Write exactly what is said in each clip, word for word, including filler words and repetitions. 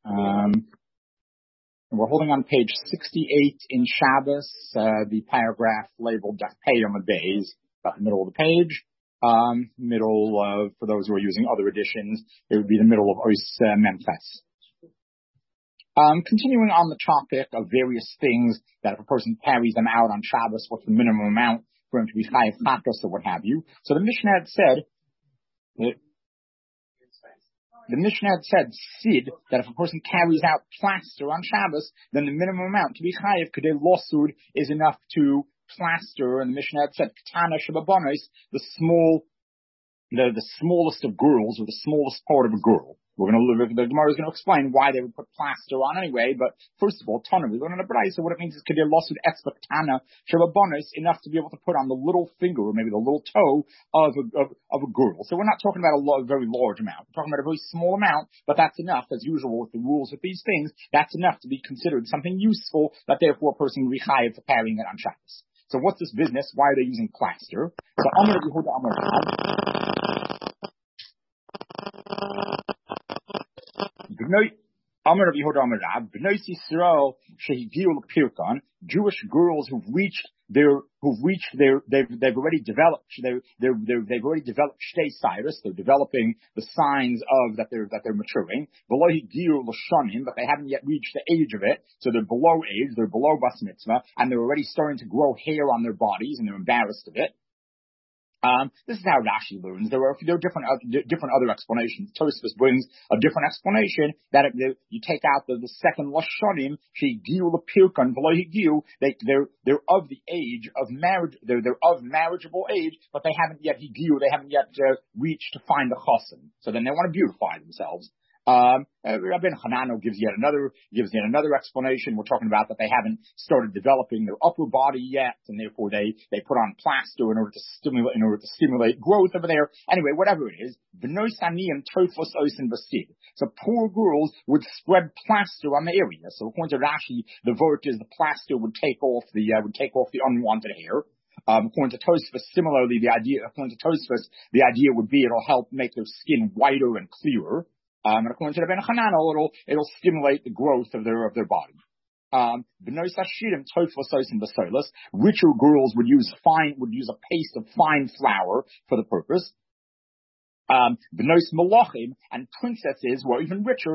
Um, we're holding on page sixty-eight in Shabbos, uh, the paragraph labeled Dafpei on the Bays, about the middle of the page. Um, middle of, for those who are using other editions, it would be the middle of Ois uh, Memphis. Um, continuing on the topic of various things that if a person carries them out on Shabbos, what's the minimum amount for him to be chayav chatos or what have you. So the Mishnah had said, that the Mishnah had said, Sid, that if a person carries out plaster on Shabbos, then the minimum amount to be chayav kedei losud is enough to plaster. And the Mishnah had said, Ketana shebabonos, the small, the, the smallest of girls, or the smallest part of a girl. We're going to look, the Gemara is going to explain why they would put plaster on anyway, but first of all, Tana, we learn in the Braisa what it means is kedei losud etzvaktana shebabonos, enough to be able to put on the little finger, or maybe the little toe of a, of, of a girl. So we're not talking about a, lo- a very large amount. We're talking about a very small amount, but that's enough, as usual with the rules with these things, that's enough to be considered something useful, that therefore a person will be chayav for carrying it on Shabbos. So what's this business? Why are they using plaster? So Amar Yehuda Amar Amar Rabbi Yehuda Amar Rab, Bnei Yisrael shehigiu l'pirkon, Jewish girls who've reached their, who've reached their, they've, they've already developed, they're, they're, they're, they've already developed shtei cyrus, they're developing the signs of that they're, that they're maturing, below higiu l'shonim, but they haven't yet reached the age of it, so they're below age, they're below bas mitzvah, and they're already starting to grow hair on their bodies, and they're embarrassed of it. Um, this is how Rashi learns. There are, there are different, uh, different other explanations. Tosfos brings a different explanation that it, they, you take out the, the second Lashonim, shehigiu l'pirkon v'lo higiu, they, they're, they're of the age of marriage, they're, they're of marriageable age, but they haven't yet higiu, they haven't yet uh, reached to find a chassan. So then they want to beautify themselves. Um, uh, Rabbeinu Hanano gives yet another, gives yet another explanation. We're talking about that they haven't started developing their upper body yet, and therefore they, they put on plaster in order to stimulate, in order to stimulate growth over there. Anyway, whatever it is, B'noi Saniyim Tofos Osin Basid. So poor girls would spread plaster on the area. So according to Rashi, the vort is the plaster would take off the, uh, would take off the unwanted hair. Um, according to Tosfos, similarly, the idea, according to Tosfos, the idea would be it'll help make their skin whiter and clearer. Um, and according to Rabbeinu Hanano, it'll, it'll stimulate the growth of their, of their body. Um, richer girls would use fine, would use a paste of fine flour for the purpose. Um, B'nos Malachim, and princesses were even richer,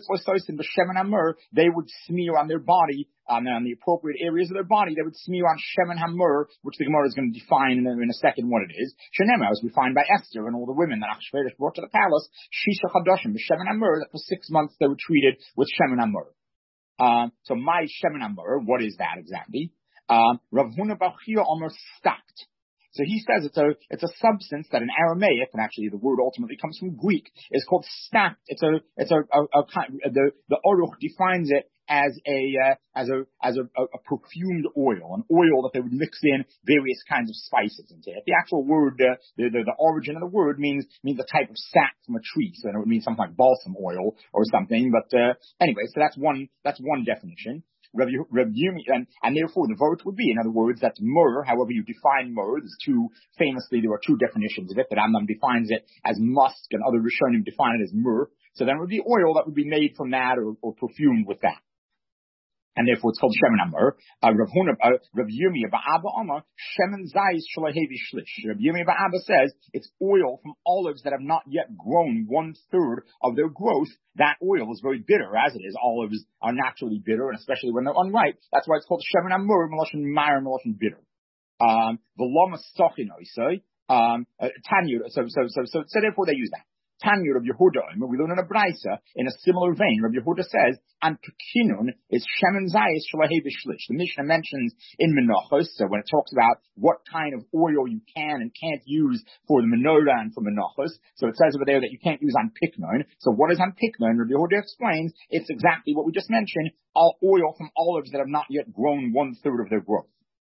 they would smear on their body, um, on the appropriate areas of their body, they would smear on Shemen Hamur, which the Gemara is going to define in a, in a second what it is. Shenema, as we find by Esther and all the women that Achashverosh brought to the palace, Shisha Chadoshim, Shemen Hamur, that for six months they were treated with Shemen Hamur. Um, so my Shemen Hamur, what is that exactly? Um, Rav Huna Bar Chia Omer stacked. So he says it's a, it's a substance that in Aramaic, and actually the word ultimately comes from Greek, is called stacked. It's a, it's a, a, a the, the Aruch defines it as a, uh, as a, as a, a, a perfumed oil, an oil that they would mix in various kinds of spices into it. The actual word, uh, the, the, the origin of the word means, means a type of sap from a tree. So it would mean something like balsam oil or something. But, uh, anyway, so that's one, that's one definition. Review, review, and, and therefore the vote would be, in other words, that myrrh, however you define myrrh, there's two, famously there are two definitions of it, that Rambam defines it as musk and other Rishonim define it as myrrh. So then it would be oil that would be made from that or, or perfumed with that. And therefore it's called Shemen Hamur. Uh, Rav Huna, uh, Rav Yirmiyah Ba'aba Amar, Shemen Zayis Shalahevi Shlish. Rav Yirmiyah Ba'aba says it's oil from olives that have not yet grown one third of their growth. That oil is very bitter, as it is. Olives are naturally bitter, and especially when they're unripe. That's why it's called Shemen Hamur, Meloshin Mar, Meloshin bitter. Um, the Lama Stochin Oisoi, um, Tanya, so, so, so, so, so therefore they use that. Tanya of Yehuda, we learn in a Braisa, in a similar vein, Rabbi Yehuda says, and Pekinun is Shemen Zayis Shalahe B'Shlish. The Mishnah mentions in Menachos, so when it talks about what kind of oil you can and can't use for the menorah and for Menachos, so it says over there that you can't use on Piknon. So what is on Piknon? Rabbi Yehuda explains, it's exactly what we just mentioned, all oil from olives that have not yet grown one third of their growth.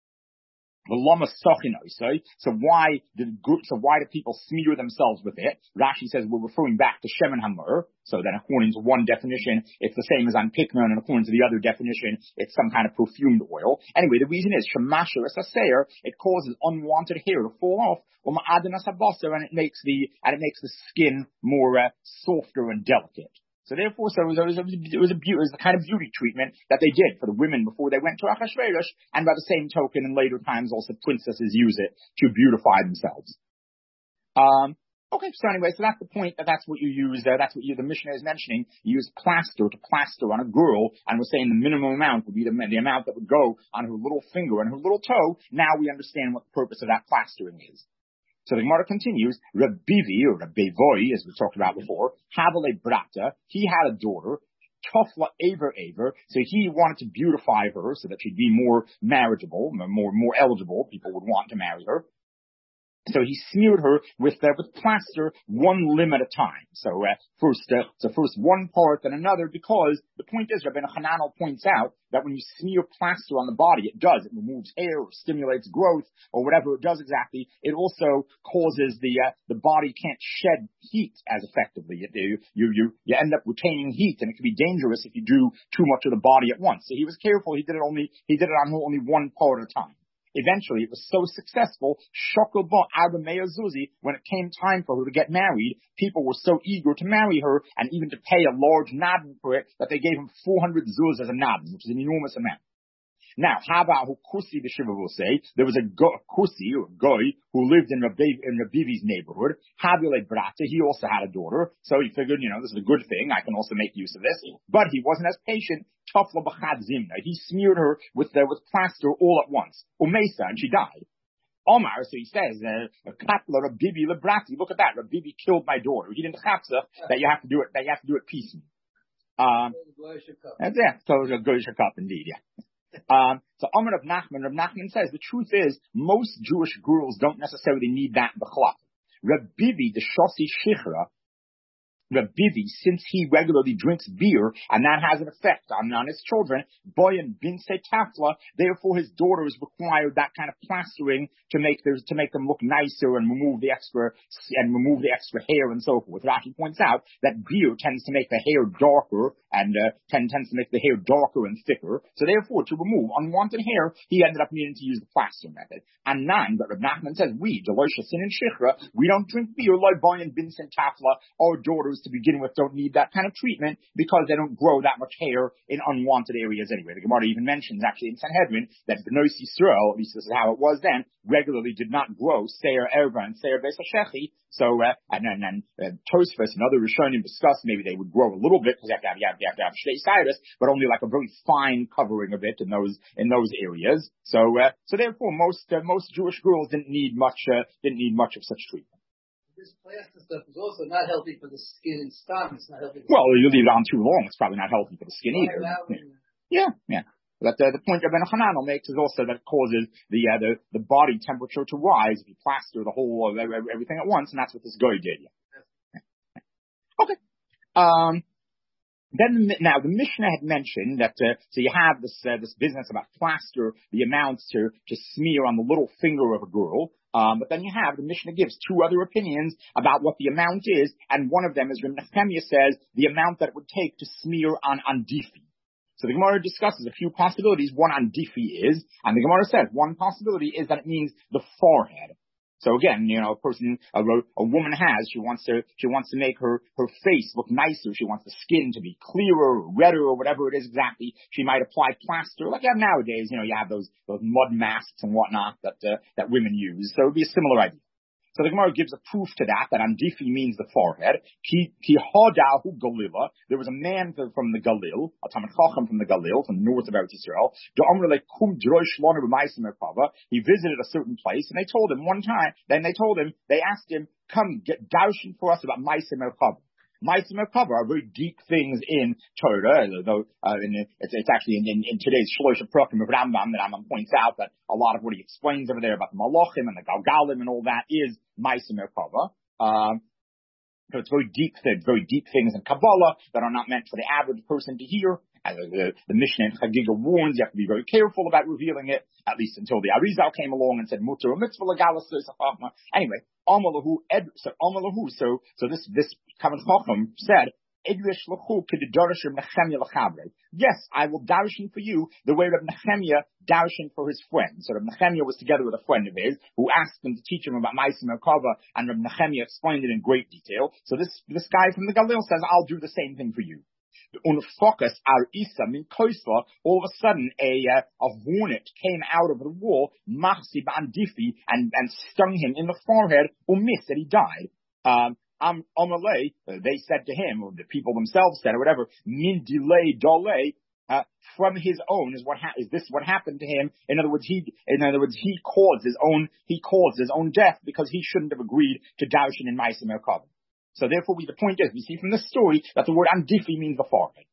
So why did so why do people smear themselves with it? Rashi says we're referring back to Shemen Hamur. So then according to one definition, it's the same as on Piknon, and according to the other definition, it's some kind of perfumed oil. Anyway, the reason is Shemasher as a sayer, it causes unwanted hair to fall off, and it makes the and it makes the skin more uh, softer and delicate. So therefore, so it was, it was, it was a beauty, it was the kind of beauty treatment that they did for the women before they went to Achashverosh, and by the same token, in later times, also princesses use it to beautify themselves. Um, okay, so anyway, so that's the point that that's what you use, uh, that's what you, the Mishnah is mentioning. You use plaster to plaster on a girl, and we're saying the minimum amount would be the, the amount that would go on her little finger and her little toe. Now we understand what the purpose of that plastering is. So the Gemara continues, Rabbivi, or Rabbevoi, as we talked about before, Havale Brata, he had a daughter, Tofla Aver Aver, so he wanted to beautify her so that she'd be more marriageable, more, more eligible, people would want to marry her. So he smeared her with uh, with plaster one limb at a time. So uh, first, uh, so first one part, then another, because the point is, Rabbeinu Hananel points out that when you smear plaster on the body, it does. It removes hair, or stimulates growth, or whatever it does exactly. It also causes the uh, the body can't shed heat as effectively. It, you, you you you end up retaining heat, and it can be dangerous if you do too much of the body at once. So he was careful. He did it only he did it on only one part at a time. Eventually, it was so successful, Shokoba Arbameya Zuzi, when it came time for her to get married, people were so eager to marry her and even to pay a large nadin for it that they gave him four hundred zuz as a nadin, which is an enormous amount. Now, how about who Kusi the Shiva will say? There was a go- Kusi, or Goy, who lived in Rabbi, in Rabbivi's neighborhood. Habile Brata, he also had a daughter. So he figured, you know, this is a good thing. I can also make use of this. But he wasn't as patient. Tafla B'chad Zimna. He smeared her with, uh, with plaster all at once. Umesa, and she died. Omar, so he says, uh, Katla Rabbivi Lebrati. Look at that. Rabbivi killed my daughter. He didn't chapsa that you have to do it, that you have to do it piecemeal. Um, that's it. So it's a Goyish cup indeed, yeah. Um, so Amar Rav Nachman, Rav Nachman says the truth is most Jewish girls don't necessarily need that b'chlaf. Rabbivi, the Shosi Shichra, Rabbivi, since he regularly drinks beer, and that has an effect on, on his children, Boyan Binse Tafla, therefore his daughters required that kind of plastering to make their, to make them look nicer and remove the extra, and remove the extra hair and so forth. Rashi points out that beer tends to make the hair darker, and, uh, tend, tends to make the hair darker and thicker. So therefore, to remove unwanted hair, he ended up needing to use the plaster method. And nine, but Rav Nachman says, we, Deloisha Sin and Shichra, we don't drink beer like Boyan Binse Tafla, our daughters to begin with don't need that kind of treatment because they don't grow that much hair in unwanted areas anyway. The Gemara even mentions actually in Sanhedrin that Bnei Yisrael, at least this is how it was then, regularly did not grow Seir Erva and Seir Beis HaShechi. So, uh, and then, and, uh, Tosfos and other Rishonim discuss maybe they would grow a little bit because you have to have, you have, you have to have Shtei Cyrus, but only like a very fine covering of it in those, in those areas. So, uh, so therefore most, uh, most Jewish girls didn't need much, uh, didn't need much of such treatment. This plaster stuff is also not healthy for the skin and stomach. It's not healthy. Well, you leave it on too long, it's probably not healthy for the skin either. Yeah, yeah. But uh, the point that Ben Hananel makes is also that it causes the, uh, the the body temperature to rise if you plaster the whole of everything at once, and that's what this guy did. Yeah. Okay. Um. Then now the Mishnah had mentioned that uh, so you have this uh, this business about plaster, the amounts to to smear on the little finger of a girl. Um, but then you have, the Mishnah gives two other opinions about what the amount is, and one of them is, Reb Nechemia says, the amount that it would take to smear on, on Difi. So the Gemara discusses a few possibilities. One on Difi is, and the Gemara says, one possibility is that it means the forehead. So again, you know, a person, a, a woman has, she wants to, she wants to make her, her face look nicer. She wants the skin to be clearer, or redder, or whatever it is exactly. She might apply plaster, like you have nowadays. You know, you have those, those mud masks and whatnot that, uh, that women use. So it would be a similar idea. So the Gemara gives a proof to that, that Andifi means the forehead. Ki, ki hodahu Galila. There was a man from the Galil, a Talmid Chacham from the Galil, from the north of Eretz Yisrael. He visited a certain place, and they told him one time, then they told him, they asked him, come get darshan for us about Ma'aseh Merkava. Ma'aseh Merkava are very deep things in Torah, though uh, in, it's, it's actually in, in, in today's Shlosh Prakim of Rambam that Rambam points out that a lot of what he explains over there about the Malachim and the Galgalim and all that is Ma'aseh Merkava. Um, so it's very deep things, very deep things in Kabbalah that are not meant for the average person to hear. As the, the Mishnah in Chagiga warns, you have to be very careful about revealing it, at least until the Arizal came along and said, Mutter or Mitzvah Legalis. Anyway, Amalahu, Ed, so Amalahu, so, so this, this Talmid Chacham said, Yes, I will darshan for you the way Reb Nechemia darshan for his friend. So Reb Nechemia was together with a friend of his who asked him to teach him about Ma'aseh Merkava, and Reb Nechemia explained it in great detail. So this this guy from the Galil says, I'll do the same thing for you. Unfocus our Isa min koisla, all of a sudden a uh, a hornet came out of the wall, Machsi Bandifi, and and stung him in the forehead, umis, that he died. Um, um, Amalei, uh, they said to him, or the people themselves said, or whatever, min delay dole, uh, from his own is what ha- is this what happened to him? In other words, he in other words he caused his own he caused his own death because he shouldn't have agreed to darshan in Ma'aseh Merkava. So therefore, we, the point is, we see from this story that the word andifi means the forehead.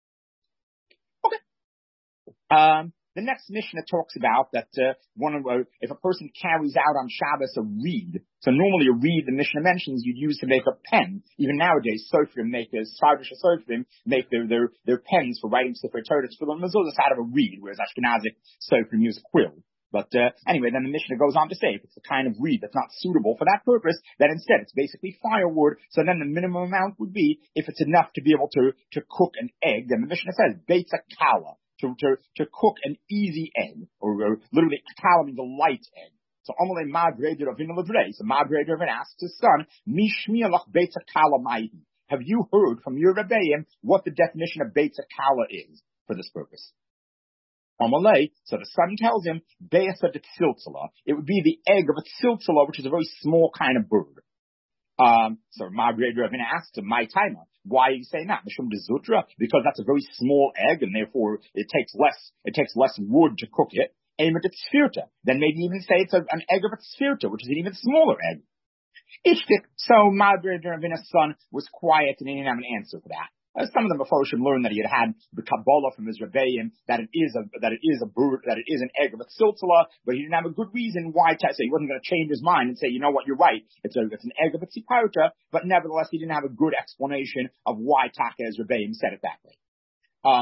Okay. Um, the next Mishnah talks about that uh, one of, uh, if a person carries out on Shabbos a reed, so normally a reed, the Mishnah mentions, you'd use to make a pen. Even nowadays, Sofrim make, uh, Sardish Sofrim make their, their, their pens for writing Sefer Torah, for the mezuzahs out of a reed, whereas Ashkenazic Sofrim use a quill. But uh, anyway, then the Mishnah goes on to say, if it's the kind of reed that's not suitable for that purpose, then instead it's basically firewood. So then the minimum amount would be, if it's enough to be able to to cook an egg, then the Mishnah says, beitza kala, to to to cook an easy egg, or, or literally kala means a light egg. So Amalei Madre de Ravina Levrei, so Madre de Ravina asks his son, Mishmialach beitza kala maihi. Have you heard from your Rebbeim what the definition of beitza kala is for this purpose? Amalei, so the son tells him, Be'asa de tziltzala. It would be the egg of a tziltzala, which is a very small kind of bird. Um, so Margaret Ravina asks him, my timer, why are you saying that? Mishum de zutra, because that's a very small egg, and therefore it takes less, it takes less wood to cook it. Ema de tzfirta. Then maybe even say it's a, an egg of a tzfirta, which is an even smaller egg. Ishtik. So Margaret Ravina's son was quiet and he didn't have an answer for that. Uh, some of the Mephoshim learned that he had had the Kabbalah from his Rebbeim, that it is a, that it is a bird, that it is an egg of a tziltzala, but he didn't have a good reason why to say, he wasn't going to change his mind and say, you know what, you're right, it's a, it's an egg of a tziparta, but nevertheless he didn't have a good explanation of why Taka his Rebbeim said it that way. Um,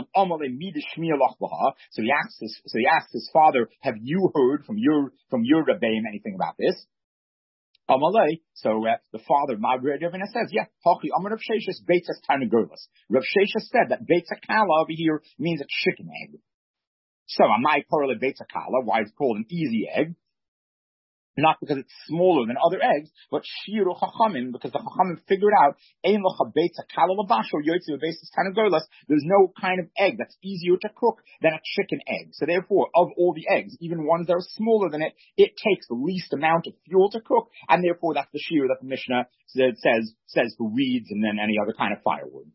so he asked his, so he asked his father, have you heard from your, from your Rebbeim anything about this? Amalei, so uh, the father, Margaret Ravina says, yeah, Hachi Amar Rav Sheshes Beitzas Tarnagolas. Rav Sheshes said that Beitzah Kala over here means a chicken egg. So, Amai Korele Beitzah Kala, why it's called an easy egg? Not because it's smaller than other eggs, but Shiru Chachamim, because the Chachamim figured out, Ein Locha Beitzah Kala Labasho Yotzi Beitzas Tarnagolas, there's no kind of egg that's easier to cook than a chicken egg. So therefore, of all the eggs, even ones that are smaller than it, it takes the least amount of fuel to cook, and therefore that's the shear that the Mishnah says, says for reeds and then any other kind of firewood.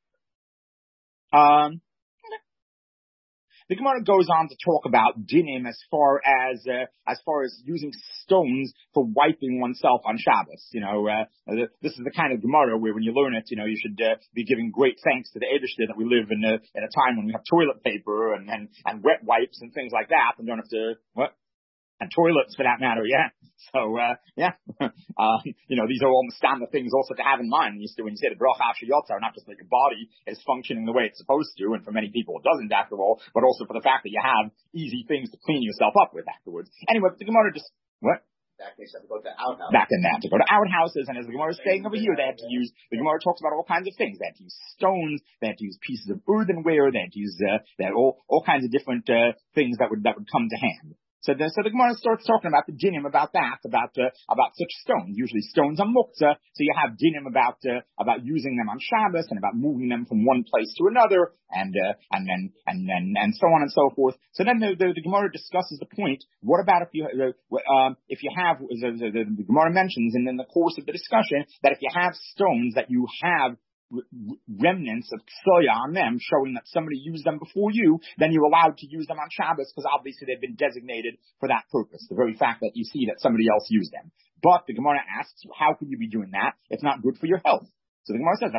Um, The Gemara goes on to talk about dinim as far as uh, as far as using stones for wiping oneself on Shabbos. You know, uh, this is the kind of Gemara where when you learn it, you know, you should uh, be giving great thanks to the Eibishter that we live in a, in a time when we have toilet paper and, and and wet wipes and things like that, and don't have to what. And toilets, for that matter, yeah. So, uh, yeah. uh, you know, these are all standard things also to have in mind when you, when you say the bracha after yotzar, not just like your body is functioning the way it's supposed to, and for many people it doesn't after all, but also for the fact that you have easy things to clean yourself up with afterwards. Anyway, the Gemara just, what? Back, they said to go to outhouses. Back in that, to go to outhouses, and as the Gemara is saying over here, they had to use, the Gemara talks about all kinds of things. They had to use stones, they had to use pieces of earthenware, they had to use, uh, they had all, all kinds of different, uh, things that would, that would come to hand. So the, so the Gemara starts talking about the dinim about that, about, uh, about such stones. Usually stones are muktzah, so you have dinim about, uh, about using them on Shabbos and about moving them from one place to another, and, uh, and then, and then, and so on and so forth. So then the, the, the Gemara discusses the point, what about if you, uh, um, if you have, the, the, the, the Gemara mentions, and in the course of the discussion, that if you have stones that you have remnants of ksoya on them, showing that somebody used them before you, then you're allowed to use them on Shabbos because obviously they've been designated for that purpose. The very fact that you see that somebody else used them. But the Gemara asks, how can you be doing that? It's not good for your health. So the Gemara says,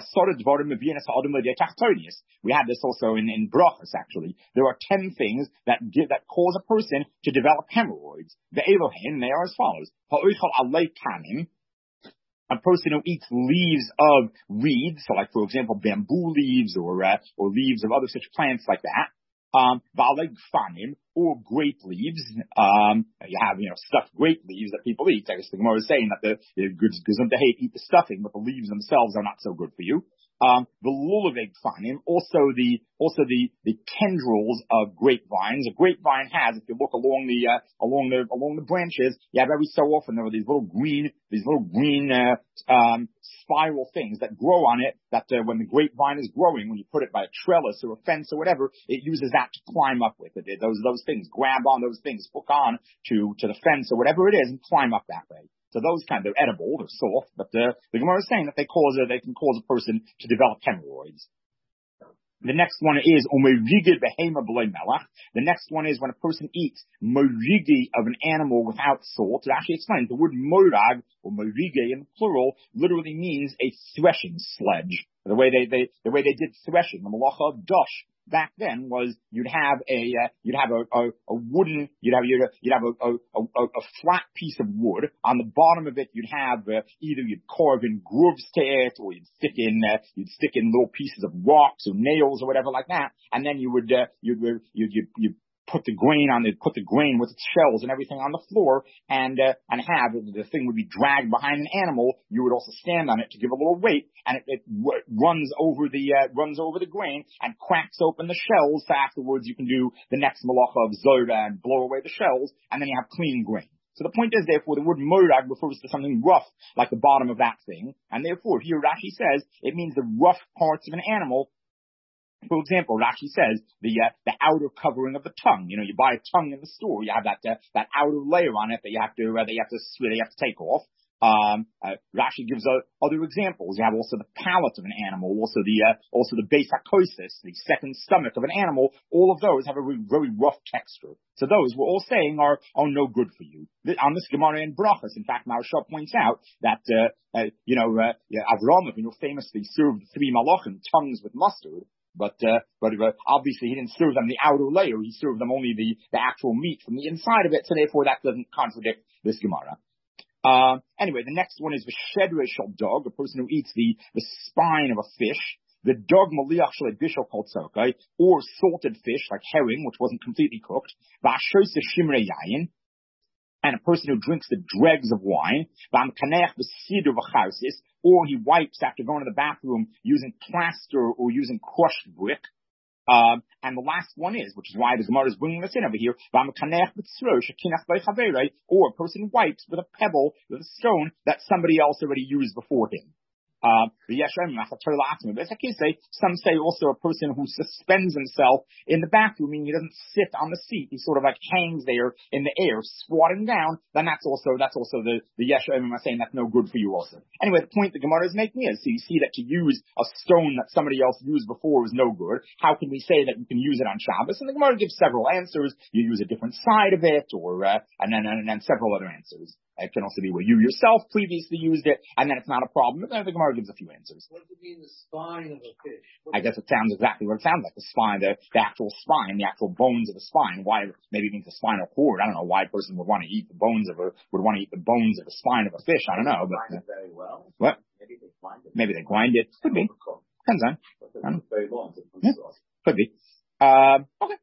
we had this also in, in Brachas, actually. There are ten things that give, that cause a person to develop hemorrhoids. The Elohim, they are as follows. A person who eats leaves of reeds, so like, for example, bamboo leaves or uh, or leaves of other such plants like that, um, or grape leaves, um, you have, you know, stuffed grape leaves that people eat. I guess the Gemara is saying that the, the good gesundheit eat the stuffing, but the leaves themselves are not so good for you. Um, the lulavig fanim, also the, also the, the tendrils of grapevines. A grapevine has, if you look along the, uh, along the, along the branches, you have every so often there are these little green, these little green, uh, um, spiral things that grow on it, that, uh, when the grapevine is growing, when you put it by a trellis or a fence or whatever, it uses that to climb up with. It, it, those, those things, grab on those things, hook on to, to the fence or whatever it is and climb up that way. So those kind, they're edible, they're soft, but the, the Gemara is saying that they cause a, they can cause a person to develop hemorrhoids. The next one is umerigi behema b'loy melach. The next one is when a person eats morigi of an animal without salt. It actually explains the word morag or morigi in plural literally means a threshing sledge. The way they, they the way they did threshing, the malacha of dosh back then was you'd have a uh, you'd have a, a, a wooden you'd have you'd, you'd have a, a, a, a flat piece of wood. On the bottom of it you'd have uh, either you'd carve in grooves to it, or you'd stick in uh, you'd stick in little pieces of rocks or nails or whatever like that, and then you would uh, you'd you'd you'd, you'd put the grain on it, put the grain with its shells and everything on the floor, and uh, and have the thing would be dragged behind an animal. You would also stand on it to give a little weight, and it, it w- runs over the uh, runs over the grain and cracks open the shells. So afterwards, you can do the next malacha of zoda and blow away the shells, and then you have clean grain. So the point is, therefore, the word morag refers to something rough, like the bottom of that thing, and therefore, here Rashi says it means the rough parts of an animal. For example, Rashi says the uh, the outer covering of the tongue. You know, you buy a tongue in the store, you have that uh, that outer layer on it that you have to uh, that you have to that you have to take off. Um, uh, Rashi gives uh, other examples. You have also the palate of an animal, also the uh, also the basacosis, the second stomach of an animal. All of those have a very, very rough texture. So those we're all saying are are no good for you. On this Gemara in Brachas, in fact, Maharsha points out that uh, uh, you know uh, yeah, Avram, you know, famously served three malachim tongues with mustard. But, uh, but, uh, obviously he didn't serve them the outer layer. He served them only the, the actual meat from the inside of it. So therefore that doesn't contradict this Gemara. Uh, anyway, the next one is the shedre shel dog, a person who eats the, the spine of a fish. The dog maliach shel bishul kol tzorkai, or salted fish like herring, which wasn't completely cooked. V'ashos shimre yayin. And a person who drinks the dregs of wine, or he wipes after going to the bathroom using plaster or using crushed brick. Um, and the last one is, which is why the Gemara is bringing this in over here, or a person wipes with a pebble, with a stone that somebody else already used before him. Uh, some say also a person who suspends himself in the bathroom, meaning he doesn't sit on the seat, he sort of like hangs there in the air, squatting down, then that's also, that's also the, the Yeshayim are saying that's no good for you also. Anyway, the point the Gemara is making is, so you see that to use a stone that somebody else used before is no good. How can we say that you can use it on Shabbos? And the Gemara gives several answers. You use a different side of it, or, uh, and then, and then several other answers. It can also be where you yourself previously used it, and then it's not a problem. But then the Gemara gives a few answers. What does it mean, the spine of a fish? What I guess it sounds exactly what it sounds like. The spine, the, the actual spine, the actual bones of the spine. Why, maybe it means the spinal cord. I don't know why a person would want to eat the bones of a, would want to eat the bones of the spine of a fish. I don't know. But, grind it very well. What? Maybe they grind it. Maybe they grind it. Could be. Depends on. It's very long. Yeah. Could be. Um, okay.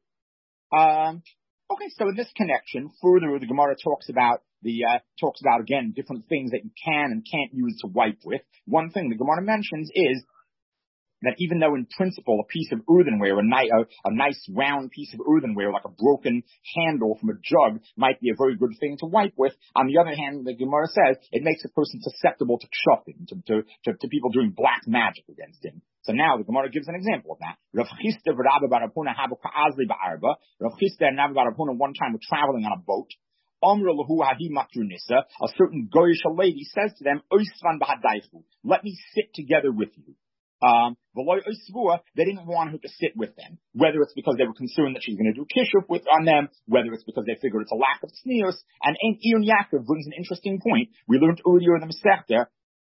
Um, okay, so in this connection, further, the Gemara talks about the, uh, talks about, again, different things that you can and can't use to wipe with. One thing the Gemara mentions is that even though in principle a piece of earthenware, a, ni- a, a nice round piece of earthenware, like a broken handle from a jug, might be a very good thing to wipe with, on the other hand, the Gemara says, it makes a person susceptible to kshafim, to, to, to, to people doing black magic against him. So now the Gemara gives an example of that. Rav Chisda v'Rabbi bar Rapuna habu ka'azli ba'arba. Rav Chisda and Rabbi bar Rapuna one time were traveling on a boat. Amra lahu hahi matrunisa. A certain goyish lady says to them, Oisvan b'hadaychu. Let me sit together with you. Um, they didn't want her to sit with them, whether it's because they were concerned that she's going to do kishuf with on them, whether it's because they figured it's a lack of tznius. And Ein Yaakov brings an interesting point. We learned earlier in the Masechta,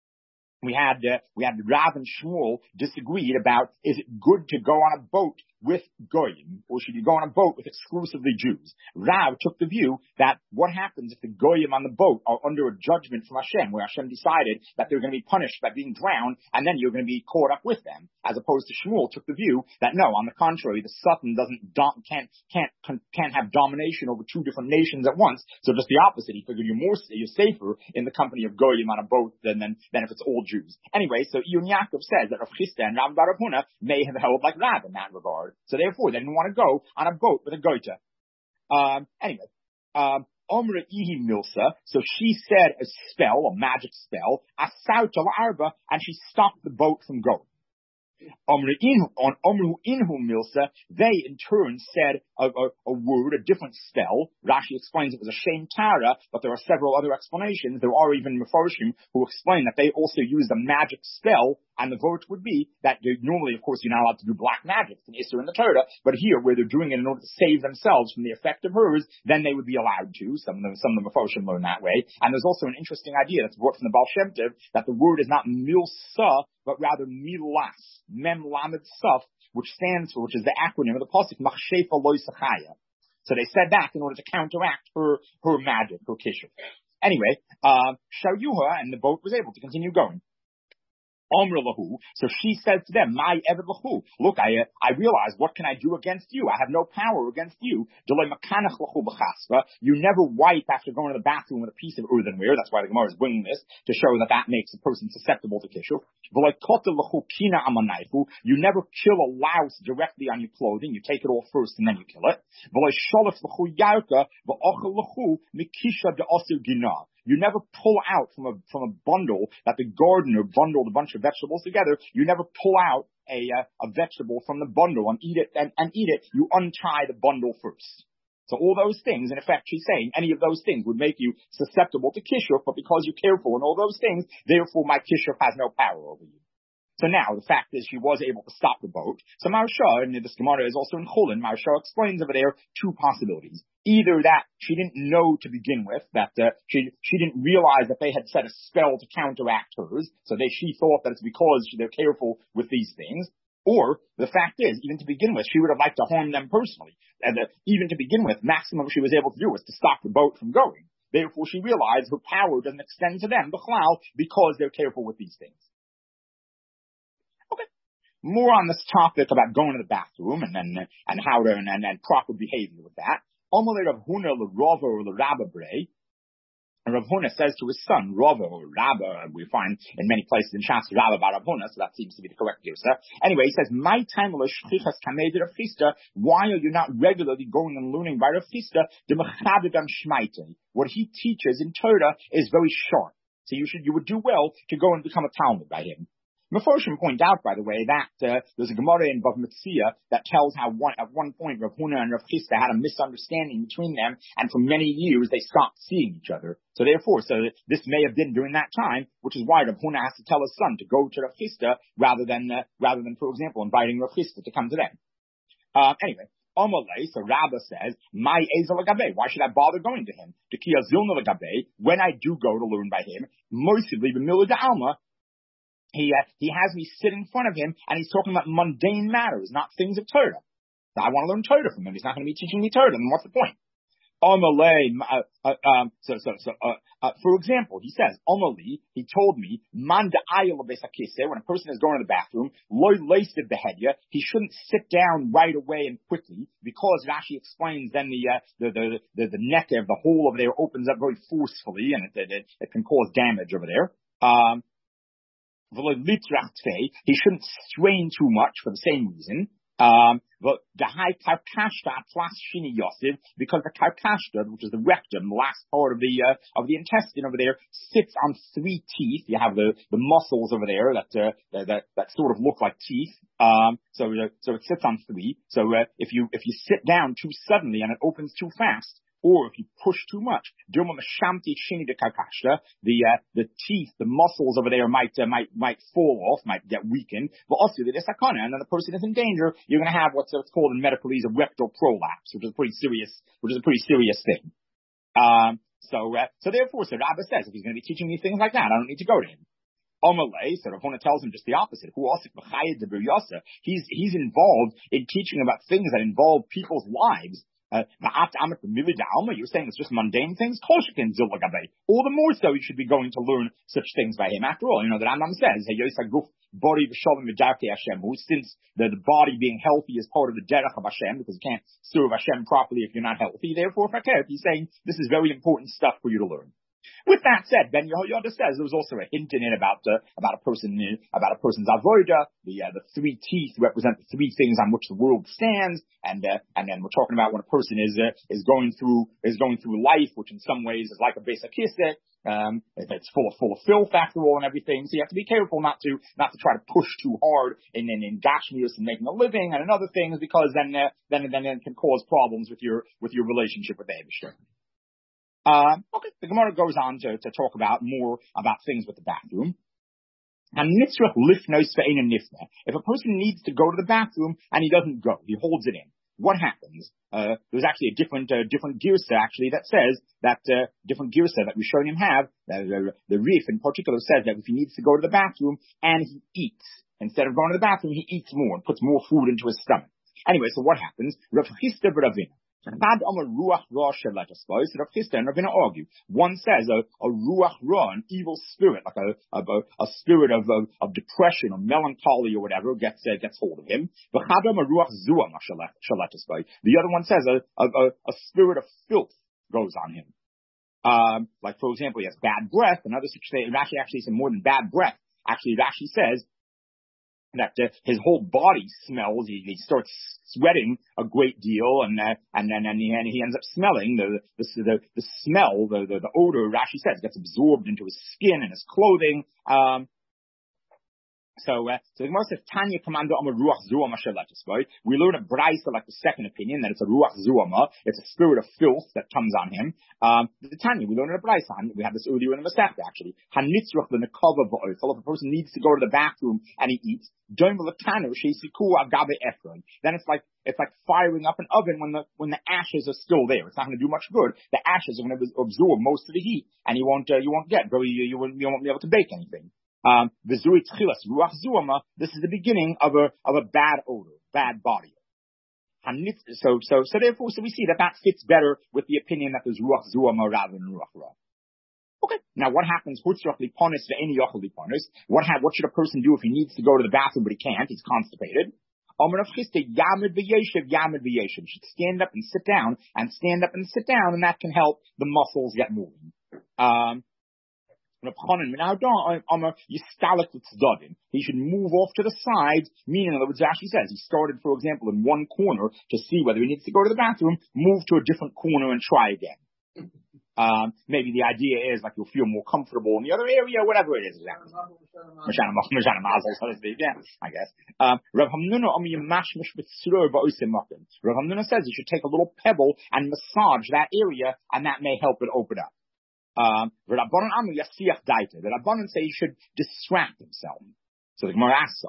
we had uh, we had Rav and Shmuel disagreed about, is it good to go on a boat with goyim, or should you go on a boat with exclusively Jews? Rav took the view that what happens if the goyim on the boat are under a judgment from Hashem, where Hashem decided that they're going to be punished by being drowned, and then you're going to be caught up with them, as opposed to Shmuel took the view that no, on the contrary, the Satan doesn't dom- can't can't can't have domination over two different nations at once. So just the opposite. He figured you're more you're safer in the company of goyim on a boat than than, than if it's all Jews. Anyway, so Iyun Yaakov says that Rav Chisda and Rav Bar Huna may have held like Rav in that regard. So therefore, they didn't want to go on a boat with a goita. Um, anyway, um, Omra Ihi Milsa, so she said a spell, a magic spell, Asau Tal Arba, and she stopped the boat from going. On Omru Inhu Milsa, they in turn said a, a, a word, a different spell. Rashi explains it was a Shem Tara, but there are several other explanations. There are even Mefarshim who explain that they also used a magic spell, and the vote would be that normally, of course, you're not allowed to do black magic in Isser in the Torah, but here, where they're doing it in order to save themselves from the effect of hers, then they would be allowed to. Some of them, some of the Mefarshim learn that way. And there's also an interesting idea that's brought from the Baal Shem Tov, that the word is not Milsa, but rather Milas, Mem Lamed Saf, which stands for, which is the acronym of the pasuk Machshefa Lo Sachaya. So they said that in order to counteract her her magic, her kishuf. Anyway, uh, Sharyuha, and the boat was able to continue going. Omr lahu, so she said to them, My Eved lahu, look, I uh, I realize, what can I do against you? I have no power against you. You never wipe after going to the bathroom with a piece of earthenware. That's why the Gemara is bringing this, to show that that makes a person susceptible to kishuf. You never kill a louse directly on your clothing. You take it off first and then you kill it. You never pull out from a from a bundle that the gardener bundled a bunch of vegetables together. You never pull out a uh, a vegetable from the bundle and eat it and, and eat it. You untie the bundle first. So all those things, in effect, she's saying any of those things would make you susceptible to kishuf, but because you're careful in all those things, therefore my kishuf has no power over you. So now, the fact is, she was able to stop the boat. So Maharsha, and this Gemara is also in Chulin, Maharsha explains over there two possibilities. Either that she didn't know to begin with, that uh, she she didn't realize that they had set a spell to counteract hers, so they, she thought that it's because they're careful with these things. Or, the fact is, even to begin with, she would have liked to harm them personally. And uh, even to begin with, maximum she was able to do was to stop the boat from going. Therefore, she realized her power doesn't extend to them, B'chlal, because they're careful with these things. More on this topic about going to the bathroom and then and how to and, and, and proper behavior with that. Amalei Rav Huna l'Rava or l'Rabba Brei. And Rav Huna says to his son, Rava or Rabba, we find in many places in Shas Rabba bar Rav Huna, so that seems to be the correct use. Anyway, he says, My time l'shchichas kamei de Rav Chisda. Why are you not regularly going and learning by Rav Chisda? The mechadadam shmaitei. What he teaches in Torah is very sharp. So you should you would do well to go and become a Talmud by him. Mefarshim point out, by the way, that uh, there's a Gemara in Bav Metzia that tells how one, at one point Rav Huna and Rav Chisda had a misunderstanding between them, and for many years they stopped seeing each other. So therefore, so this may have been during that time, which is why Rav Huna has to tell his son to go to Rav Chisda rather than, uh, rather than, for example, inviting Rav Chisda to come to them. Uh, anyway. Amalei, so Rabba says, My Ezel Lagabe, why should I bother going to him? To Kia Zilna Lagabe, when I do go to learn by him, mostly b'milah d'alma, He uh, he has me sit in front of him, and he's talking about mundane matters, not things of Torah. So I want to learn Torah from him. He's not going to be teaching me Torah. Then what's the point? Amalei, uh, uh, um, so so so. Uh, uh, for example, he says, Amalei, he told me, man da'ayel b'sakiseh, when a person is going to the bathroom, loy leisted behedya, he shouldn't sit down right away and quickly, because Rashi explains then the uh, the the the, the neck of the hole over there opens up very forcefully, and it it, it can cause damage over there. Um. He shouldn't strain too much for the same reason. Um, because the karkashta, which is the rectum, the last part of the uh, of the intestine over there, sits on three teeth. You have the, the muscles over there that, uh, that that that sort of look like teeth. Um, so uh, so it sits on three. So uh, if you if you sit down too suddenly and it opens too fast, or if you push too much, the uh, the teeth, the muscles over there might uh, might might fall off, might get weakened. But also the sakana, and then the person is in danger. You're going to have what's, what's called in medicalese a rectal prolapse, which is a pretty serious, which is a pretty serious thing. Um, so uh, so therefore, so Rabbi says, if he's going to be teaching me things like that, I don't need to go to him. Amalei, so Rav Huna tells him just the opposite. He's he's involved in teaching about things that involve people's lives. Uh, you're saying it's just mundane things? All the more so you should be going to learn such things by him. After all, you know, the Rambam says, since the, the body being healthy is part of the derech of Hashem, because you can't serve Hashem properly if you're not healthy. Therefore, if I care, he's saying this is very important stuff for you to learn. With that said, Ben Yehoyada says there was also a hint in it about uh, about a person about a person's avoida. The uh, the three teeth represent the three things on which the world stands, and uh, and then we're talking about when a person is uh, is going through is going through life, which in some ways is like a basic kiseh. Um, it's full of full of filth after all and everything. So you have to be careful not to not to try to push too hard in in, in gashmius and making a living and in other things, because then uh, then then it can cause problems with your with your relationship with the Eibishter. Uh, okay, the Gemara goes on to, to talk about more about things with the bathroom. And nitzrach lifnos ve'ein nifna. If a person needs to go to the bathroom and he doesn't go, he holds it in. What happens? Uh, there's actually a different, uh, different girsa actually that says that, uh, different girsa that Rishonim have, uh, the, the Rif in particular says that if he needs to go to the bathroom and he eats, instead of going to the bathroom, he eats more and puts more food into his stomach. Anyway, so what happens? Rav Chisda v'Ravina. One says a, a ruach ra, an evil spirit, like a, a, a spirit of, of, of depression or melancholy or whatever, gets uh, gets hold of him. The other one says a, a, a spirit of filth goes on him. Um, like for example, he has bad breath, and others say Rashi actually says more than bad breath. Actually, Rashi says that uh, his whole body smells. He, he starts sweating a great deal, and uh, and then and, and he ends up smelling the the the, the smell, the, the the odor. Rashi says gets absorbed into his skin and his clothing. Um, So, uh, so the Gemara says, Tanya commando amar ruach zuama shalatisboy. We learn a brayso like the second opinion, that it's a ruach zuama. It's a spirit of filth that comes on him. Um, the Tanya, we learn in a brayso. We had this earlier in the Masechta, actually. Hanitzruch l'nekava v'oichel. If a person needs to go to the bathroom and he eats, then it's like, it's like firing up an oven when the, when the ashes are still there. It's not going to do much good. The ashes are going to absorb most of the heat, and you won't, uh, you won't get very, you, you won't, you won't be able to bake anything. Um, this is the beginning of a, of a bad odor, bad body. So, so, so therefore, so we see that that fits better with the opinion that there's ruach zuama rather than ruach ra. Okay. Now what happens? What ha, what should a person do if he needs to go to the bathroom but he can't? He's constipated. He should stand up and sit down and stand up and sit down, and that can help the muscles get moving. Um, He should move off to the sides, meaning, in other words, Rashi says he started, for example, in one corner to see whether he needs to go to the bathroom, move to a different corner and try again. Um, maybe the idea is like you'll feel more comfortable in the other area, whatever it is. Exactly. Yeah, I guess. Um, Rav Hamnuna says you should take a little pebble and massage that area, and that may help it open up. Um, the Rabbanan say he should distract himself. So the Gemara asks,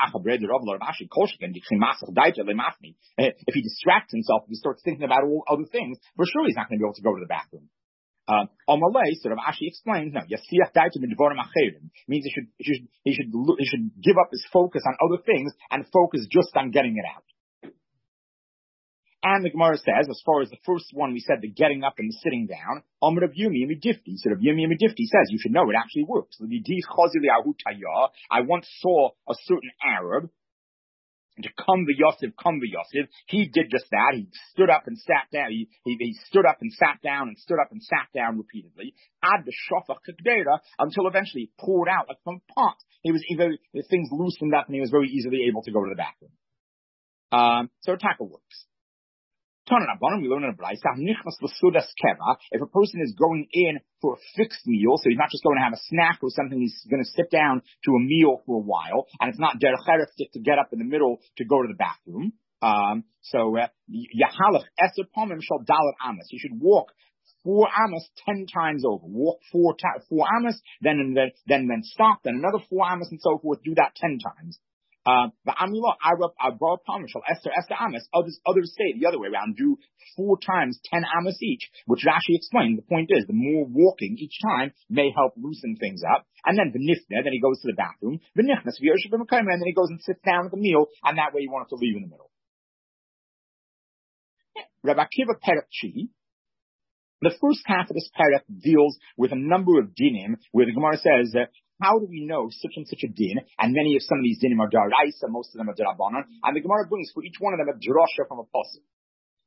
if he distracts himself, if he starts thinking about all other things, for sure he's not going to be able to go to the bathroom. Um, Amalei, so Rav Ashi explains, no, means he should, he should, he should, he should give up his focus on other things and focus just on getting it out. And the Gemara says, as far as the first one, we said the getting up and the sitting down. Amr Rav Yumi Midifti. So Rav Yumi Midifti says you should know it actually works. I once saw a certain Arab to come the Yosef, come the Yosef. He did just that. He stood up and sat down. He, he, he stood up and sat down and stood up and sat down repeatedly. Ad the shofach k'gdeira, until eventually he poured out like from a pot. He was either things loosened up and he was very easily able to go to the bathroom. Um, so tackle works. We learn in a brayso, if a person is going in for a fixed meal, so he's not just going to have a snack or something, he's going to sit down to a meal for a while, and it's not derech eretz to get up in the middle to go to the bathroom. Um, so, yahalach eser pamim shal dalet amas. You should walk four amas ten times over. Walk four ta- four amas, then then then then stop, then another four amas and so forth. Do that ten times. Uh, the Amila, Arab Palmashal, Esther, Esther Amas, others, others say the other way around, do four times ten Amas each, which Rashi explained. The point is, the more walking each time may help loosen things up. And then the Nifne, then he goes to the bathroom, the Nichnas, and then he goes and sits down at the meal, and that way you want it to leave in the middle. Rabbi Akiva Peretchi, the first half of this parak deals with a number of dinim, where the Gemara says that, how do we know such and such a din? And many of some of these dinim are daraisa, most of them are darabanan. And the Gemara brings for each one of them a drasha from a pasuk.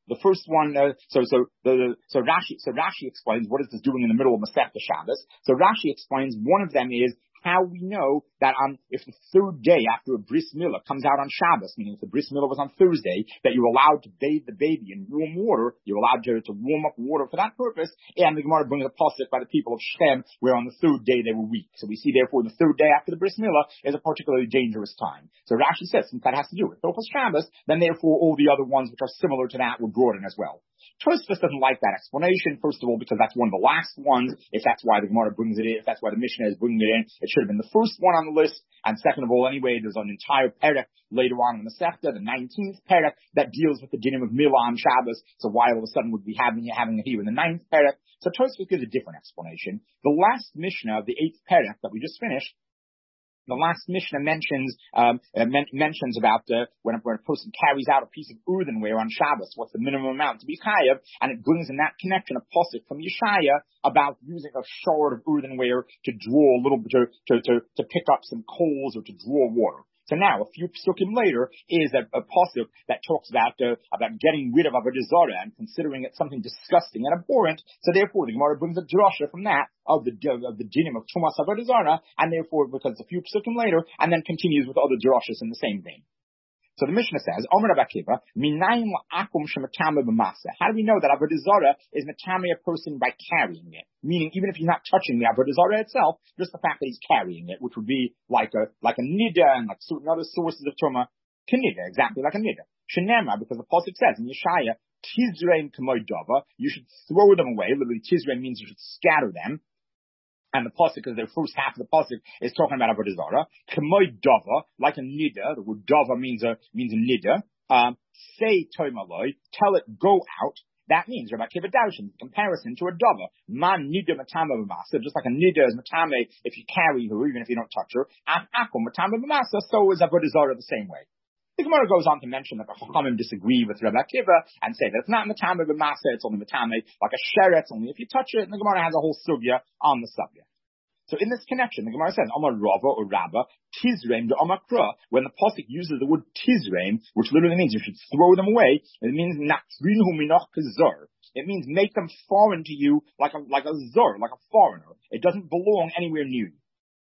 The first one, uh, so so the so Rashi so Rashi explains what is this doing in the middle of Masechta Shabbos. So Rashi explains one of them is how we know that on if the third day after a bris milah comes out on Shabbos, meaning if the bris milah was on Thursday, that you're allowed to bathe the baby in warm water, you're allowed to, to warm up water for that purpose. And the Gemara brings a pasuk by the people of Shem, where on the third day they were weak. So we see therefore the third day after the bris milah is a particularly dangerous time. So Rashi says since that has to do with Hilchos Shabbos, then therefore all the other ones which are similar to that were brought in as well. Tosfos doesn't like that explanation, first of all, because that's one of the last ones. If that's why the Gemara brings it in, if that's why the Mishnah is bringing it in, it should have been the first one on the list. And second of all, anyway, there's an entire perek later on in the Masechta, the nineteenth perek, that deals with the dinim of Milah on Shabbos. So why all of a sudden would we having having it here in the ninth perek? So Tosfos gives a different explanation. The last Mishnah of the eighth perek that we just finished, the last Mishnah mentions um, uh, men- mentions about uh, when, a, when a person carries out a piece of earthenware on Shabbos, what's the minimum amount to be chayav, and it brings in that connection a pasuk from Yeshaya about using a shard of earthenware to draw a little bit, to, to, to, to pick up some coals or to draw water. So now, a few psukim later, is a, a pasuk that talks about uh, about getting rid of avodah zarah and considering it something disgusting and abhorrent. So therefore, the Gemara brings a drasha from that of the of the dinim of tumas avodah zarah, and therefore, because a few psukim later, and then continues with other drashas in the same vein. So the Mishnah says, Omer Rabbi Akiva, Minayim la'akum shematame b'masa. How do we know that avodah zarah is matame a person by carrying it? Meaning, even if he's not touching the avodah zarah itself, just the fact that he's carrying it, which would be like a like a nida and like certain other sources of tumah, kenida, exactly like a nida. Shenema, because the pasuk says in Yeshaya, Tizrein k'moy dava, you should throw them away. Literally, Tizrein means you should scatter them. And the pasuk, because the first half of the pasuk is talking about avodah zarah, k'moy dava, like a nida. The word dava means a means a nida. Um, say toimaloi, tell it go out. That means Rabbi Akiva Daushin, comparison to a dava. Man nida matama b'masa, just like a nida is matame if you carry her, even if you don't touch her. Akum matama b'masa, so is avodah zarah the same way. The Gemara goes on to mention that the Chachamim disagree with Rabbi Akiva and say that it's not matame b'masa, it's only matame like a sheretz, only if you touch it. And the Gemara has a whole sugya on the subject. So in this connection, the Gemara says, Amar Rava or Rabba, Tizreim to Amakra. When the pasuk uses the word Tizreim, which literally means you should throw them away, it means Natrinhu minoch kazar. It means make them foreign to you like a, like a zar, like a foreigner. It doesn't belong anywhere near you.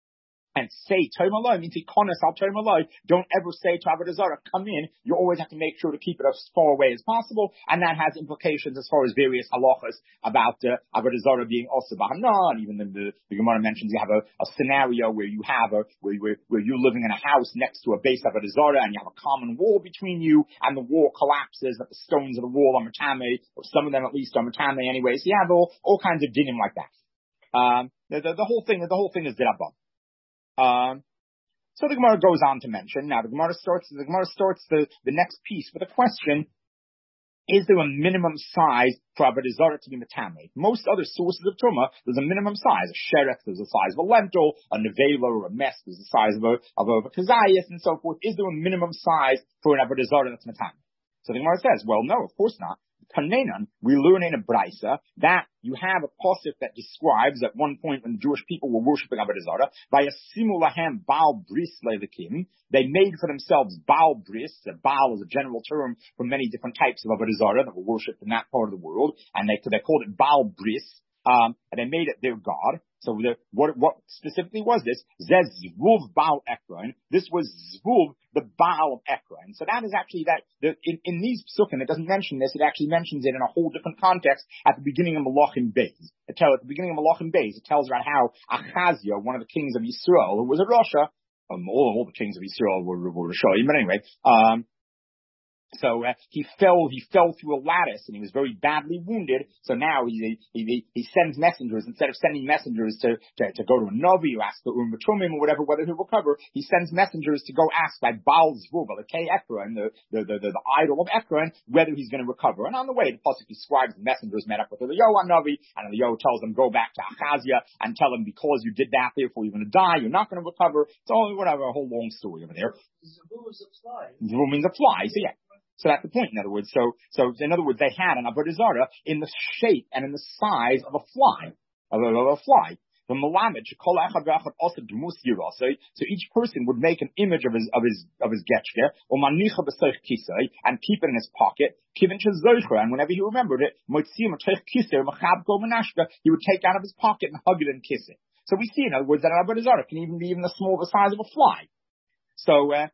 And say Tomaloi means ikonis al Tomaloi. Don't ever say to avodah zarah, come in. You always have to make sure to keep it as far away as possible, and that has implications as far as various halachas about uh, avodah zarah being also bahana. And even the, the, the Gemara mentions you have a, a scenario where you have a where, where where you're living in a house next to a base avodah zarah, and you have a common wall between you, and the wall collapses, that the stones of the wall are matame, or some of them at least are matame anyway. So you have all all kinds of dinim like that. Um, the, the, the whole thing the whole thing is dirabah. Um, so the Gemara goes on to mention, now the Gemara starts, the Gemara starts the, the next piece with a question, is there a minimum size for avodah zarah to be matame? Most other sources of tumah, there's a minimum size. A sheretz, there's a size of a lentil, a nevela or a mess, there's the size of a, of a, of a kazayas and so forth. Is there a minimum size for an avodah zarah that's matame? So the Gemara says, well, no, of course not. Kanenan, we learn in a brisa that you have a pasuk that describes at one point when the Jewish people were worshiping avodah zarah, by a simulahem baal bris levikim, they made for themselves baal bris. A baal is a general term for many different types of avodah zarah that were worshipped in that part of the world, and they they called it baal bris, um, and they made it their god. So the, what, what specifically was this? Zez Zvuv Baal Ekron. This was Zvuv, the Baal of Ekron. So that is actually that, the, in, in these psukim, it doesn't mention this, it actually mentions it in a whole different context at the beginning of Malachim Beis. It tells, at the beginning of Malachim Beis, it tells about how Achaziah, one of the kings of Yisrael, who was a Rasha, um, all, all the kings of Yisrael were, were Rashaim, but anyway, um, So uh, he fell. He fell through a lattice, and he was very badly wounded. So now he he he sends messengers instead of sending messengers to to, to go to a navi or ask the Urim V'Tumim or whatever whether he'll recover. He sends messengers to go ask by Baal Zvuv, the K Ekron, the the, the the the idol of Ekron, whether he's going to recover. And on the way, the pasuk describes the messengers met up with the Eliyahu Navi, and the Eliyahu tells them go back to Achaziah and tell him because you did that, therefore you're going to die. You're not going to recover. So whatever, a whole long story over there. Zvuv is a fly. Zvuv means a fly. So yeah. So that's the point, in other words. So, so in other words, they had an avodah zarah in the shape and in the size of a fly, of a, of a fly. The Malamed, so each person would make an image of his of his of his getchke, or manicha b'soich kisei, and keep it in his pocket. And whenever he remembered it, he would take out of his pocket and hug it and kiss it. So we see, in other words, that an avodah zarah can even be even the small the size of a fly. So. Uh,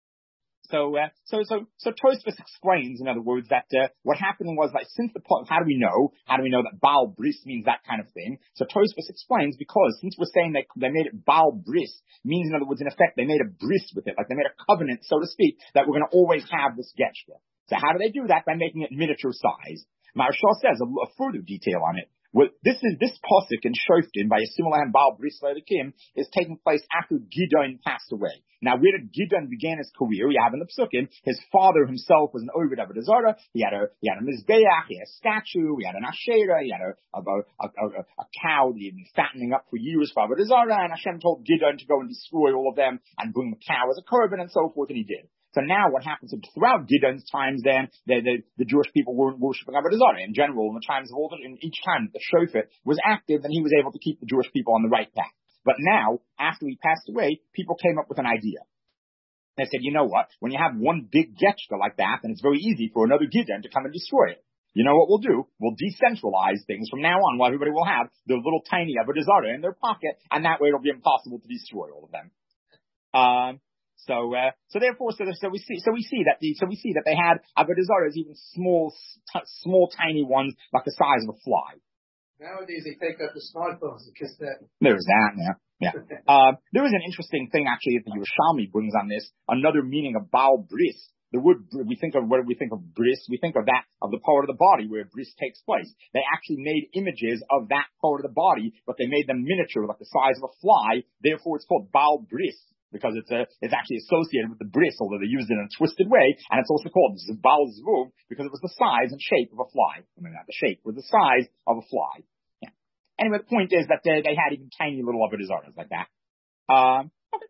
So, uh, so, so, so Tosfos explains, in other words, that, uh, what happened was, like, since the, how do we know? How do we know that Baal Bris means that kind of thing? So Tosfos explains, because since we're saying they, they made it Baal Bris, means, in other words, in effect, they made a bris with it, like they made a covenant, so to speak, that we're going to always have this getchke. So how do they do that? By making it miniature size. Maharshal says a, a further detail on it. Well, this is, this posuk in Shoftim by Yisrael Baal Bris Le'Elokim is taking place after Gidon passed away. Now, where did Gidon begin his career? You have in the Psukim, his father himself was an Ovid Avodah Zarah. He had a, he had a Mizbeach, he had a statue, he had an Asherah, he had a, a, a, a, a cow that he'd been fattening up for years for Avodah Zarah, and Hashem told Gidon to go and destroy all of them and bring the cow as a korban and so forth, and he did. So now what happens is throughout Gidon's times then, the, the, the Jewish people weren't worshipping Avodah Zarah. In general, in the times of all the, in each time the shofet was active, then he was able to keep the Jewish people on the right path. But now, after he passed away, people came up with an idea. They said, you know what? When you have one big getchka like that, then it's very easy for another Gidon to come and destroy it. You know what we'll do? We'll decentralize things from now on, while everybody will have their little tiny Avodah Zarah in their pocket, and that way it'll be impossible to destroy all of them. Um, So, uh, so therefore, so, so we see, so we see that the, so we see that they had avodah zarahs, even small, t- small, tiny ones, like the size of a fly. Nowadays, they take out the smartphones to kiss that. There's that, yeah, yeah. uh, there is an interesting thing actually that the Yerushalmi brings on this. Another meaning of Baal Bris. The word we think of, what do we think of bris? We think of that of the part of the body where bris takes place. They actually made images of that part of the body, but they made them miniature, like the size of a fly. Therefore, it's called Baal Bris. Because it's a, it's actually associated with the bris, although they used it in a twisted way, and it's also called Baal Zvuv because it was the size and shape of a fly. I mean, not the shape, was the size of a fly. Yeah. Anyway, the point is that they, they had even tiny little avodah zarahs like that. Um, okay.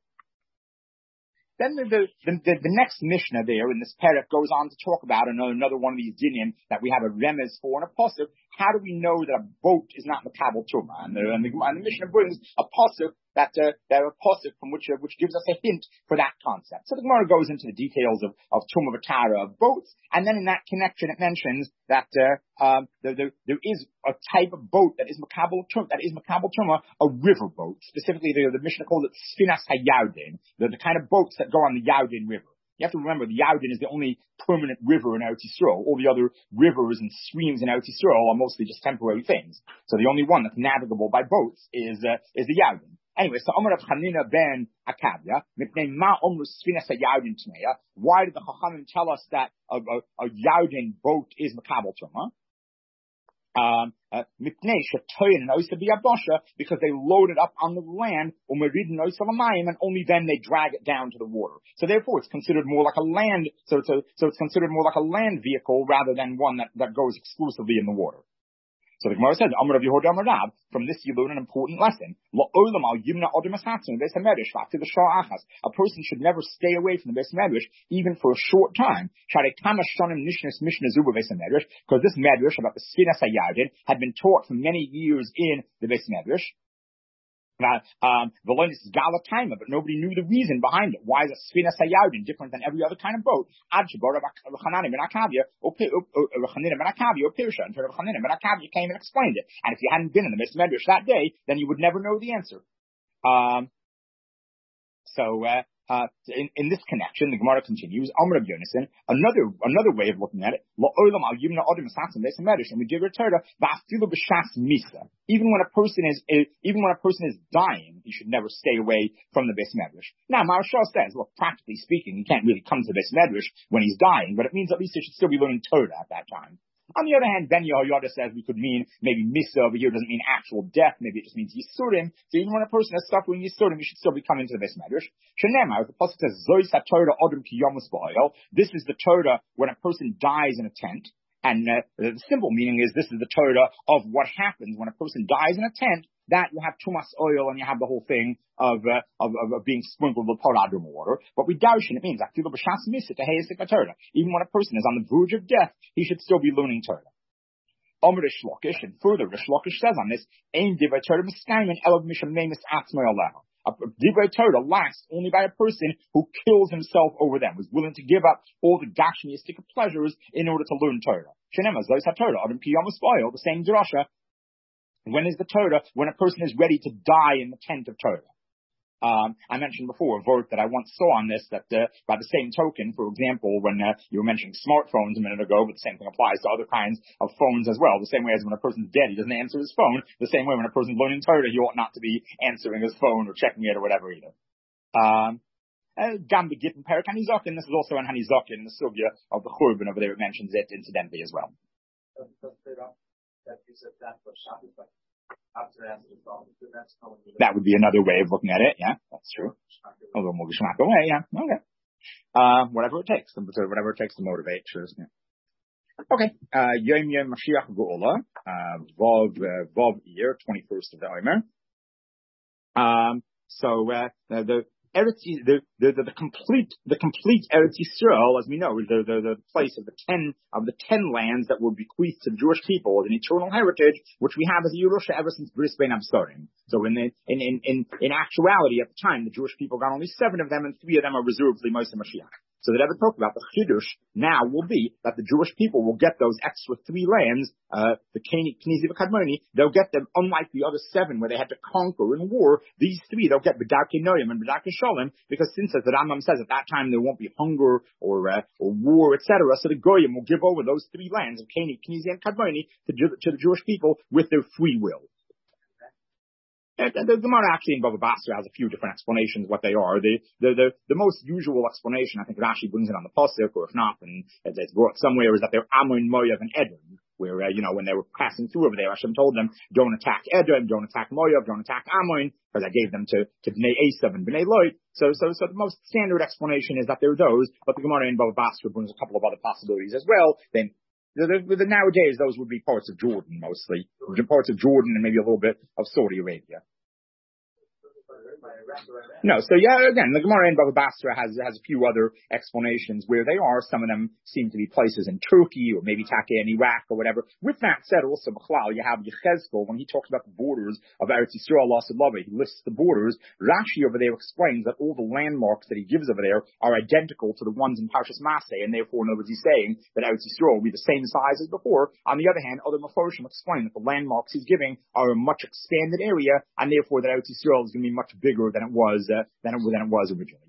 Then the, the, the, the next Mishnah there in this parak goes on to talk about another, another one of these dinim that we have a remez for in a pasuk. How do we know that a boat is not makabel tuma? And the, and the, and the Mishnah brings a pasuk that uh, that a pasuk from which uh, which gives us a hint for that concept. So the Gemara goes into the details of of tuma v'tara of boats, and then in that connection it mentions that uh, um, there, there there is a type of boat that is makabel tuma, that is makabel tuma, a river boat. Specifically, the, the Mishnah calls it sfinas hayardin, the, the kind of boats that go on the Yardin River. You have to remember, the Yardin is the only permanent river in Eretz Yisrael. All the other rivers and streams in Eretz Yisrael are mostly just temporary things. So the only one that's navigable by boats is uh, is the Yardin. Anyway, so Amar Rav Chanina ben Akavia, mipnei ma omru sfinas hayardin tmeya. Why did the Chachamim tell us that a, a, a Yardin boat is makabel tuma? Um, uh, because they load it up on the land, and only then they drag it down to the water. So therefore, it's considered more like a land. So it's a, so it's considered more like a land vehicle rather than one that, that goes exclusively in the water. So the Gemara says, Amar Rav Yehuda Amar Rav, from this you learn an important lesson. A person should never stay away from the Beis Medrash, even for a short time. Because this Medrash about the Sfinas Hayardin had been taught for many years in the Beis Medrash. Uh, um, the line is Galataima, but nobody knew the reason behind it. Why is a Sfinas Hayardin different than every other kind of boat? Ad Shebor Rachanan ben Akavia, or Rachanan ben Akavia, or Pirsha, and Rachanan ben Akavia came and explained it. And if you hadn't been in the Beis Medrash that day, then you would never know the answer. Um, so, uh, Uh, in, in this connection, the Gemara continues, Amr of Yonason, another, another way of looking at it, even when a person is, even when a person is dying, he should never stay away from the Beis Medrash. Now, Maharshal says, well, practically speaking, he can't really come to the Beis Medrash when he's dying, but it means at least he should still be learning Torah at that time. On the other hand, Ben Yehoyada says we could mean maybe Misa over here doesn't mean actual death. Maybe it just means Yisurim. So even when a person is suffering Yisurim, he should still be coming to the Beis Medrash. Shenemar, the pasuk says, Zois HaTorah Odom Ki Yomus Ba'oil. This is the Torah when a person dies in a tent. And uh, the simple meaning is this is the Torah of what happens when a person dies in a tent. That you have tumas oil and you have the whole thing of uh, of, of, of being sprinkled with paradum water. But with darshan, it means even when a person is on the verge of death, he should still be learning Torah. Omer Rish Lakish, and further, Rish Lakish says on this, Ein Divrei Torah Miskayim Elav Misham Nemis Atzmei Aleha. A Divrei Torah lasts only by a person who kills himself over them, who's willing to give up all the gashmiistic pleasures in order to learn Torah. Shenema Zos HaTorah, Adam Ki Yom Spoil, the same drasha. When is the Torah? When a person is ready to die in the tent of Torah. Um, I mentioned before a vote that I once saw on this, that uh, by the same token, for example, when uh, you were mentioning smartphones a minute ago, but the same thing applies to other kinds of phones as well. The same way as when a person's dead, he doesn't answer his phone. The same way when a person's learning Torah, he ought not to be answering his phone or checking it or whatever either. Um, Gam Begit and Perik Hanizakin, this is also in Hanizakin, in the Sugya of the Churban over there, it mentions it incidentally as well. That would be another way of looking at it, yeah, that's true. A little more geschmack away, yeah, okay. Uh, whatever it takes, whatever it takes to motivate, sure. Yeah. Okay, uh, Yom Yom Mashiach Geula, uh, Vav, uh, Vav Iyar, twenty-first of the Omer. Um, so, uh, the, Eretz, the, the, the, the complete, the complete Eretz Yisrael, as we know, is the, the, the place of the ten, of the ten lands that were bequeathed to the Jewish people as an eternal heritage, which we have as a Yerusha ever since Bris Bein Absarim. So in the, in, in, in, in actuality, at the time, the Jewish people got only seven of them, and three of them are reserved for the Moshe Mashiach. So that ever talk about the Chiddush now will be that the Jewish people will get those extra three lands, uh, the Knizi V'Kadmoni, they'll get them, unlike the other seven where they had to conquer in war, these three they'll get B'darkei Noyim and B'darkei Shalom, because since, as the Rambam says, at that time there won't be hunger or, uh, or war, et cetera, so the Goyim will give over those three lands of Knizi and Kadmoni to, to the Jewish people with their free will. And the Gemara actually in Bava Basra has a few different explanations what they are. The, the, the, the most usual explanation, I think Rashi brings it on the Pasuk, or if not, and it's brought somewhere, is that they're Ammon, Moav, and Edom, where, uh, you know, when they were passing through over there, Hashem told them, don't attack Edom, don't attack Moav, don't attack Ammon, because I gave them to, to Bnei Esav and Bnei Lot. So, so, so the most standard explanation is that they're those, but the Gemara in Bava Basra brings a couple of other possibilities as well. Then, the, the, the nowadays, those would be parts of Jordan, mostly. Parts of Jordan and maybe a little bit of Saudi Arabia. No, so yeah, again, the Gemara in Bava Basra has has a few other explanations where they are. Some of them seem to be places in Turkey or maybe Taka in Iraq or whatever. With that said, also, B'chlal, you have Yechezkel, when he talks about the borders of Eretz Yisrael, he lists the borders. Rashi over there explains that all the landmarks that he gives over there are identical to the ones in Parshas Maseh, and therefore, in other words, he's saying that Eretz Yisrael will be the same size as before. On the other hand, other Meforshim explain that the landmarks he's giving are a much expanded area, and therefore that Eretz Yisrael is going to be much bigger than it was uh, than it than it was originally.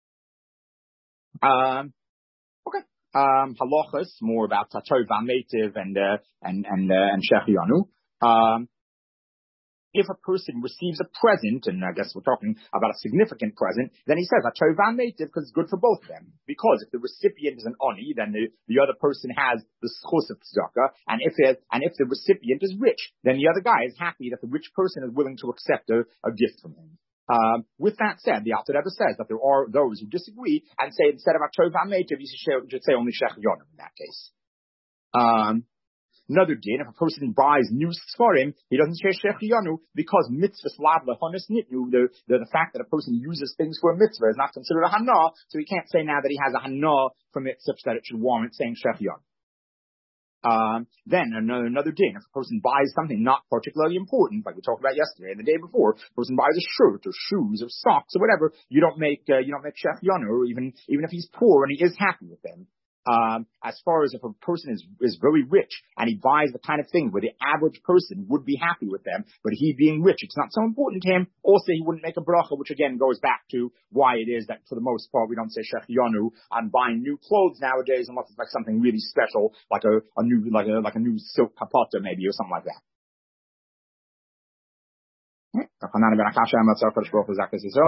Um, okay. Um, halachas, more about Tatov Vametiv and uh, and and uh, and Shechianu. Um, if a person receives a present, and I guess we're talking about a significant present, then he says Tatov Vametiv because it's good for both of them. Because if the recipient is an oni, then the, the other person has the schus of tzedakah, and if it, and if the recipient is rich, then the other guy is happy that the rich person is willing to accept a, a gift from him. Um, with that said, the Alter Rebbe says that there are those who disagree and say instead of Atov HaMeitiv, you should say only Shech Yonim in that case. Um, another din, if a person buys new Sfarim, he doesn't say Shech Yonu because mitzvahs lav lechonis nitnu, the, the, the fact that a person uses things for a mitzvah is not considered a hana, so he can't say now that he has a hana from it such that it should warrant saying Shech Yonu. Um, then another, another din, if a person buys something not particularly important, like we talked about yesterday and the day before, a person buys a shirt or shoes or socks or whatever, you don't make, uh, you don't make Shech Yonu, or even, even if he's poor and he is happy with them. Um, as far as if a person is, is very rich and he buys the kind of thing where the average person would be happy with them, but he being rich, it's not so important to him. Also, he wouldn't make a bracha, which again goes back to why it is that for the most part we don't say Shech Yonu on buying new clothes nowadays, unless it's like something really special, like a, a new, like a, like a new silk kapata maybe or something like that.